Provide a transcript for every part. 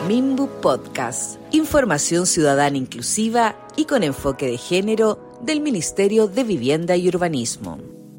Minbu Podcast, información ciudadana inclusiva y con enfoque de género del Ministerio de Vivienda y Urbanismo.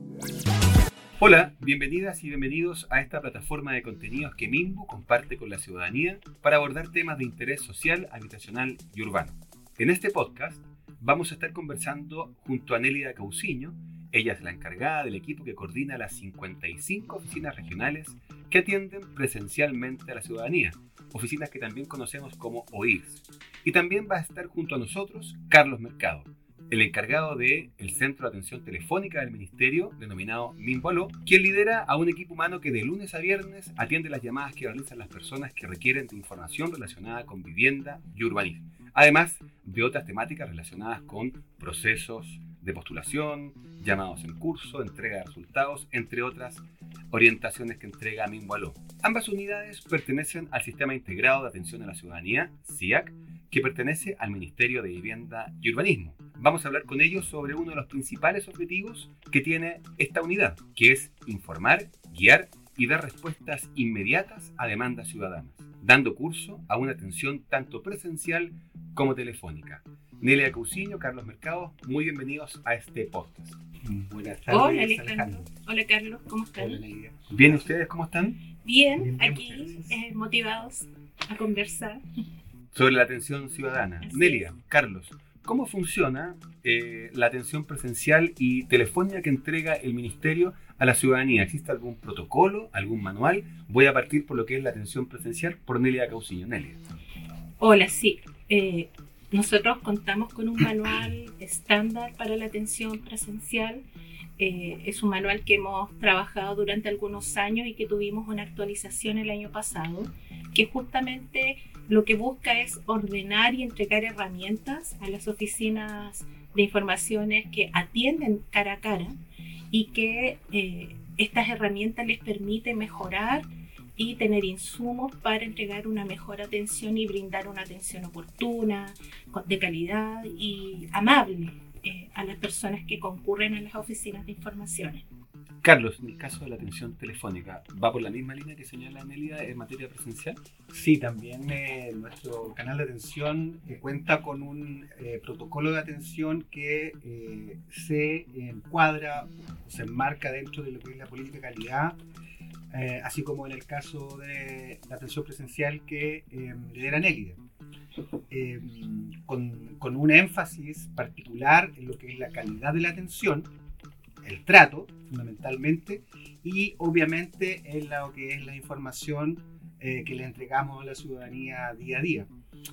Hola, bienvenidas y bienvenidos a esta plataforma de contenidos que Minbu comparte con la ciudadanía para abordar temas de interés social, habitacional y urbano. En este podcast vamos a estar conversando junto a Nélida Cauciño. Ella es la encargada del equipo que coordina las 55 oficinas regionales que atienden presencialmente a la ciudadanía, oficinas que también conocemos como OIRS. Y también va a estar junto a nosotros Carlos Mercado, el encargado del Centro de Atención Telefónica del Ministerio, denominado Minbu Aló, quien lidera a un equipo humano que de lunes a viernes atiende las llamadas que realizan las personas que requieren de información relacionada con vivienda y urbanismo, además de otras temáticas relacionadas con procesos de postulación, llamados en curso, entrega de resultados, entre otras orientaciones que entrega Minbu Aló. Ambas unidades pertenecen al Sistema Integrado de Atención a la Ciudadanía, SIAC, que pertenece al Ministerio de Vivienda y Urbanismo. Vamos a hablar con ellos sobre uno de los principales objetivos que tiene esta unidad, que es informar, guiar y dar respuestas inmediatas a demandas ciudadanas, dando curso a una atención tanto presencial como telefónica. Nélida Cauciño, Carlos Mercado, muy bienvenidos a este podcast. Buenas tardes. Hola Alejandro. Hola Carlos, ¿cómo están? Hola Nélida. Bien, ¿ustedes cómo están? Bien, Bien, aquí motivados a conversar. Sobre la atención ciudadana. Así Nélida, Carlos, ¿cómo funciona la atención presencial y telefónica que entrega el Ministerio a la ciudadanía? ¿Existe algún protocolo, algún manual? Voy a partir por lo que es la atención presencial por Nélida Cauciño. Nélida. Hola, sí. Nosotros contamos con un manual estándar para la atención presencial. Es un manual que hemos trabajado durante algunos años y que tuvimos una actualización el año pasado, que justamente lo que busca es ordenar y entregar herramientas a las oficinas de informaciones que atienden cara a cara y que estas herramientas les permiten mejorar y tener insumos para entregar una mejor atención y brindar una atención oportuna, de calidad y amable a las personas que concurren a las oficinas de informaciones. Carlos, en el caso de la atención telefónica, ¿va por la misma línea que señala Nélida en materia presencial? Sí, también nuestro canal de atención cuenta con un protocolo de atención que se encuadra, se enmarca dentro de lo que es la política de calidad, así como en el caso de la atención presencial que lidera Nélida, con un énfasis particular en lo que es la calidad de la atención, el trato fundamentalmente, y obviamente en lo que es la información que le entregamos a la ciudadanía día a día.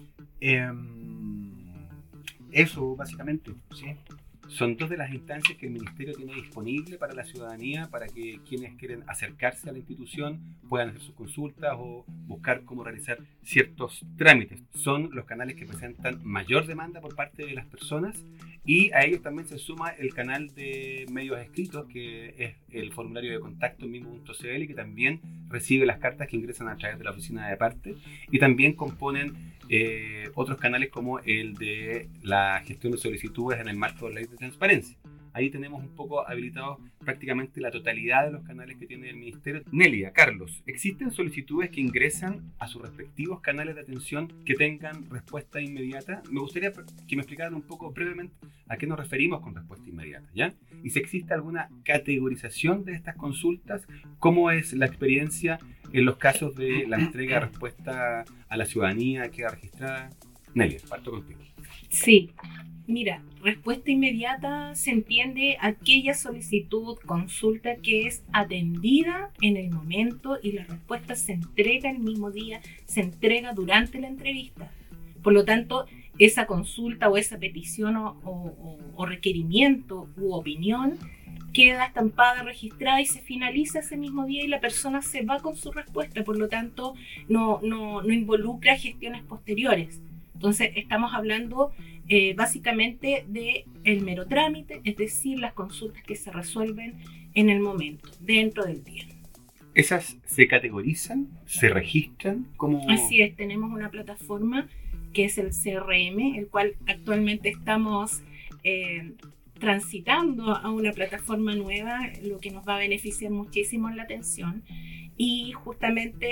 Eso básicamente, ¿sí? Son dos de las instancias que el Ministerio tiene disponible para la ciudadanía, para que quienes quieren acercarse a la institución puedan hacer sus consultas o buscar cómo realizar ciertos trámites. Son los canales que presentan mayor demanda por parte de las personas, y a ellos también se suma el canal de medios escritos, que es el formulario de contacto en minbu.cl, y que también recibe las cartas que ingresan a través de la oficina de parte, y también componen otros canales como el de la gestión de solicitudes en el marco de la ley de transparencia. Ahí tenemos un poco habilitados prácticamente la totalidad de los canales que tiene el Ministerio. Nélida, Carlos, ¿existen solicitudes que ingresan a sus respectivos canales de atención que tengan respuesta inmediata? Me gustaría que me explicaran un poco brevemente a qué nos referimos con respuesta inmediata, ¿ya? Y si existe alguna categorización de estas consultas, ¿cómo es la experiencia en los casos de la entrega de respuesta a la ciudadanía que queda registrada? Nélida, parto contigo. Sí. Mira, respuesta inmediata se entiende aquella solicitud, consulta que es atendida en el momento y la respuesta se entrega el mismo día, se entrega durante la entrevista. Por lo tanto, esa consulta o esa petición o requerimiento u opinión queda estampada, registrada y se finaliza ese mismo día y la persona se va con su respuesta. Por lo tanto, no involucra gestiones posteriores. Entonces, estamos hablando básicamente de el mero trámite, es decir, las consultas que se resuelven en el momento, dentro del día. ¿Esas se categorizan? ¿Se registran? ¿Cómo? Así es, tenemos una plataforma que es el CRM, el cual actualmente estamos transitando a una plataforma nueva, lo que nos va a beneficiar muchísimo en la atención. Y justamente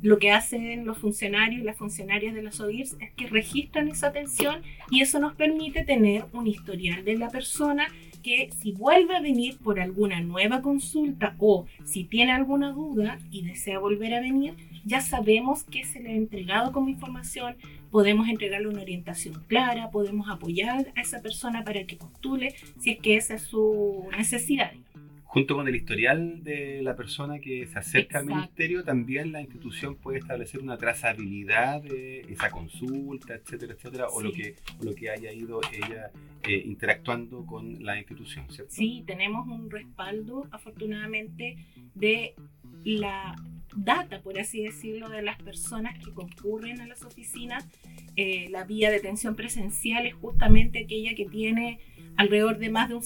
lo que hacen los funcionarios y las funcionarias de las OIRS es que registran esa atención y eso nos permite tener un historial de la persona que si vuelve a venir por alguna nueva consulta o si tiene alguna duda y desea volver a venir, ya sabemos qué se le ha entregado como información, podemos entregarle una orientación clara, podemos apoyar a esa persona para que postule si es que esa es su necesidad. Junto con el historial de la persona que se acerca Exacto. al ministerio, también la institución puede establecer una trazabilidad de esa consulta, etcétera, etcétera, o lo que haya ido ella interactuando con la institución, ¿cierto? Sí, tenemos un respaldo, afortunadamente, de la data, por así decirlo, de las personas que concurren a las oficinas. La vía de atención presencial es justamente aquella que tiene alrededor de más de un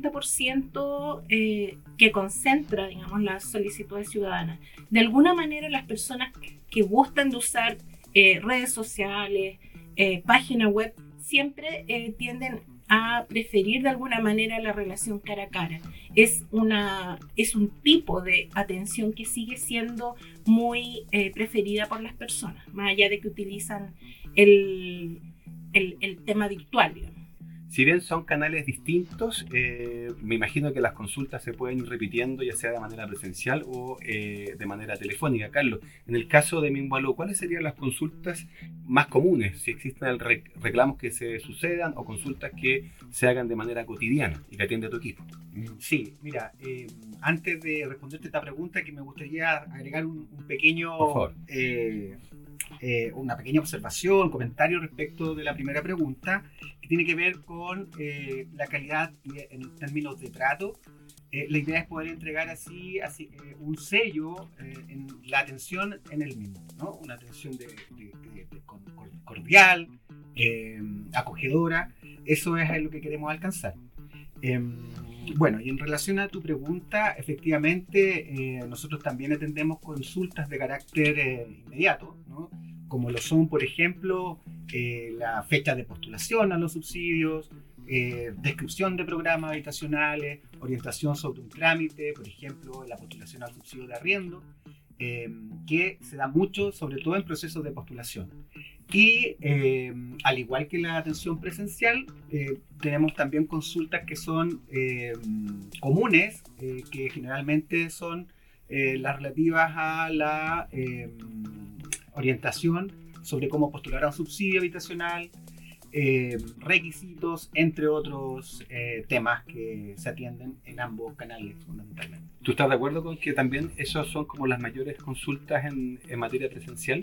70% que concentra, digamos, las solicitudes ciudadanas. De alguna manera, las personas que gustan de usar redes sociales, página web, siempre tienden a preferir de alguna manera la relación cara a cara. Es un tipo de atención que sigue siendo muy preferida por las personas, más allá de que utilizan el tema virtual, digamos. Si bien son canales distintos, me imagino que las consultas se pueden ir repitiendo, ya sea de manera presencial o de manera telefónica. Carlos, en el caso de Minbualó, ¿cuáles serían las consultas más comunes? Si existen reclamos que se sucedan o consultas que se hagan de manera cotidiana y que atiende a tu equipo. Sí, mira, antes de responderte esta pregunta, que me gustaría agregar un pequeño... Por favor. Una pequeña observación, comentario respecto de la primera pregunta, que tiene que ver con la calidad en términos de trato. La idea es poder entregar así un sello en la atención en el mismo, ¿no? Una atención cordial, acogedora. Eso es lo que queremos alcanzar. Bueno, y en relación a tu pregunta, efectivamente, nosotros también atendemos consultas de carácter inmediato, ¿no? Como lo son, por ejemplo, la fecha de postulación a los subsidios, descripción de programas habitacionales, orientación sobre un trámite, por ejemplo, la postulación al subsidio de arriendo, que se da mucho, sobre todo en procesos de postulación. Y al igual que la atención presencial, tenemos también consultas que son comunes, que generalmente son las relativas a la orientación sobre cómo postular a un subsidio habitacional, requisitos, entre otros temas que se atienden en ambos canales fundamentalmente. ¿Tú estás de acuerdo con que también esos son como las mayores consultas en materia presencial?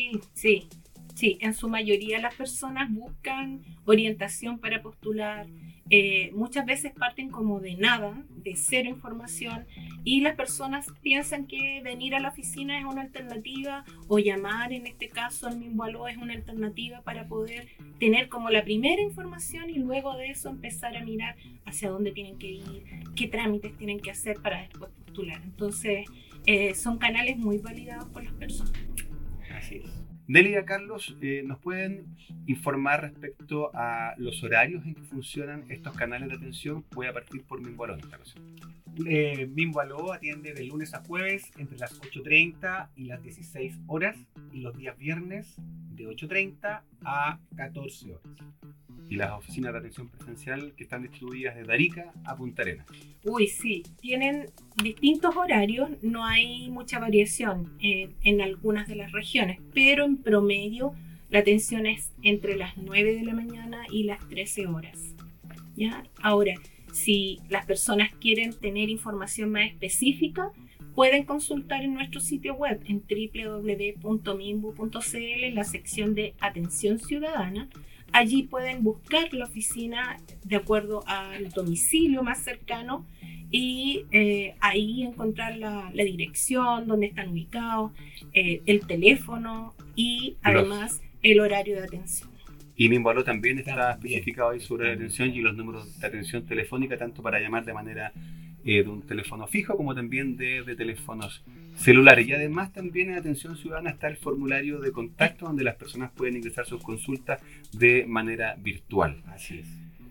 Sí, en su mayoría las personas buscan orientación para postular. Muchas veces parten como de nada, de cero información, y las personas piensan que venir a la oficina es una alternativa, o llamar, en este caso al Minbualó, es una alternativa para poder tener como la primera información y luego de eso empezar a mirar hacia dónde tienen que ir, qué trámites tienen que hacer para después postular. Entonces, son canales muy validados por las personas. Así es. Delia, Carlos, ¿nos pueden informar respecto a los horarios en que funcionan estos canales de atención? Voy a partir por Minbualó en esta ocasión. Minbualó atiende de lunes a jueves entre las 8:30 y las 16 horas y los días viernes de 8:30 a 14 horas. Y las oficinas de atención presencial que están distribuidas desde Arica a Punta Arenas. Uy, sí, tienen distintos horarios, no hay mucha variación en algunas de las regiones, pero en promedio la atención es entre las 9 de la mañana y las 13 horas. ¿Ya? Ahora, si las personas quieren tener información más específica, pueden consultar en nuestro sitio web en www.minbu.cl en la sección de Atención Ciudadana. Allí pueden buscar la oficina de acuerdo al domicilio más cercano y ahí encontrar la dirección, dónde están ubicados, el teléfono y además el horario de atención. Y Minbualó también está especificado ahí sobre la atención y los números de atención telefónica, tanto para llamar de manera de un teléfono fijo como también de teléfonos celulares. Y además también en atención ciudadana está el formulario de contacto donde las personas pueden ingresar sus consultas de manera virtual. Así es.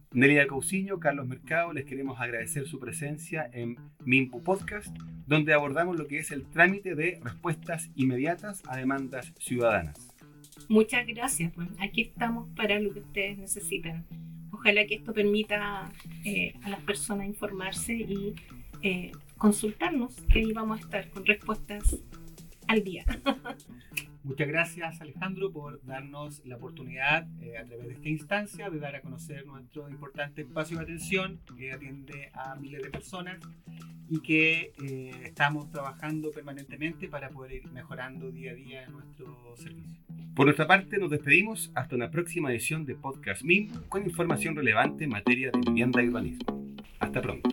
Nelida Cousiño, Carlos Mercado, les queremos agradecer su presencia en Mimbu Podcast, donde abordamos lo que es el trámite de respuestas inmediatas a demandas ciudadanas. Muchas gracias, pues aquí estamos para lo que ustedes necesiten. Ojalá que esto permita a las personas informarse y consultarnos, que ahí vamos a estar con respuestas al día. Muchas gracias, Alejandro, por darnos la oportunidad a través de esta instancia de dar a conocer nuestro importante espacio de atención que atiende a miles de personas y que estamos trabajando permanentemente para poder ir mejorando día a día nuestro servicio. Por nuestra parte, nos despedimos hasta una próxima edición de Podcast Mimbu con información relevante en materia de vivienda y urbanismo. Hasta pronto.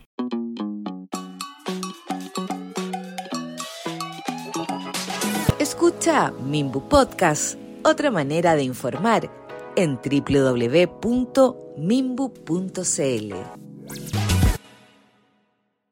Escucha Mimbu Podcast, otra manera de informar en www.mimbu.cl.